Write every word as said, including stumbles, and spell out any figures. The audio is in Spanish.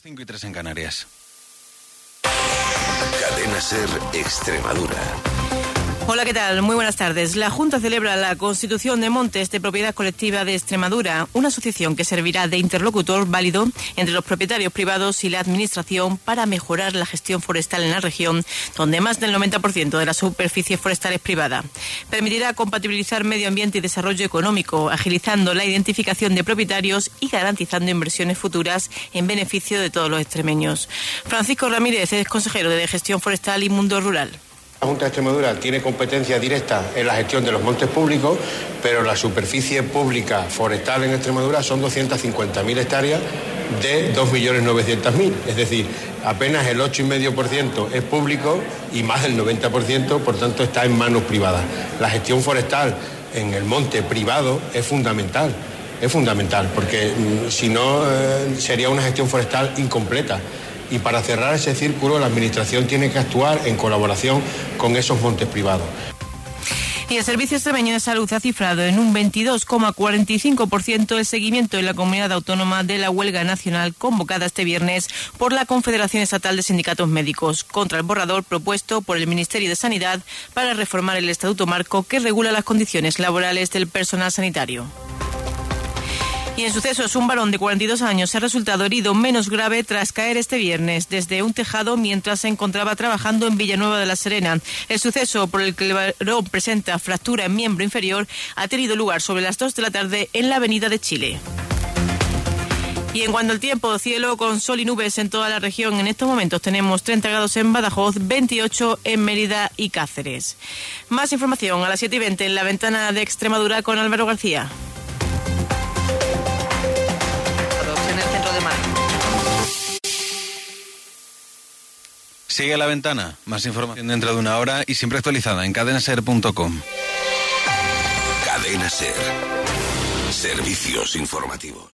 cinco y tres en Canarias. Cadena SER Extremadura. Hola, ¿qué tal? Muy buenas tardes. La Junta celebra la constitución de Montes de Propiedad Colectiva de Extremadura, una asociación que servirá de interlocutor válido entre los propietarios privados y la Administración para mejorar la gestión forestal en la región, donde más del noventa por ciento de la superficie forestal es privada. Permitirá compatibilizar medio ambiente y desarrollo económico, agilizando la identificación de propietarios y garantizando inversiones futuras en beneficio de todos los extremeños. Francisco Ramírez es consejero de Gestión Forestal y Mundo Rural. La Junta de Extremadura tiene competencia directa en la gestión de los montes públicos, pero la superficie pública forestal en Extremadura son doscientas cincuenta mil hectáreas de dos millones novecientos mil. Es decir, apenas el ocho coma cinco por ciento es público y más del noventa por ciento, por tanto, está en manos privadas. La gestión forestal en el monte privado es fundamental. Es fundamental, porque si no eh, sería una gestión forestal incompleta. Y para cerrar ese círculo, la Administración tiene que actuar en colaboración con esos montes privados. Y el Servicio Extremeño de Salud ha cifrado en un veintidós coma cuarenta y cinco por ciento el seguimiento en la comunidad autónoma de la huelga nacional convocada este viernes por la Confederación Estatal de Sindicatos Médicos contra el borrador propuesto por el Ministerio de Sanidad para reformar el Estatuto Marco que regula las condiciones laborales del personal sanitario. Y en sucesos, un varón de cuarenta y dos años ha resultado herido menos grave tras caer este viernes desde un tejado mientras se encontraba trabajando en Villanueva de la Serena. El suceso por el que el varón presenta fractura en miembro inferior ha tenido lugar sobre las dos de la tarde en la avenida de Chile. Y en cuanto al tiempo, cielo con sol y nubes en toda la región. En estos momentos tenemos treinta grados en Badajoz, veintiocho en Mérida y Cáceres. Más información a las siete y veinte en la ventana de Extremadura con Álvaro García. Sigue La Ventana. Más información dentro de una hora y siempre actualizada en cadena ser punto com. Cadena SER. Servicios informativos.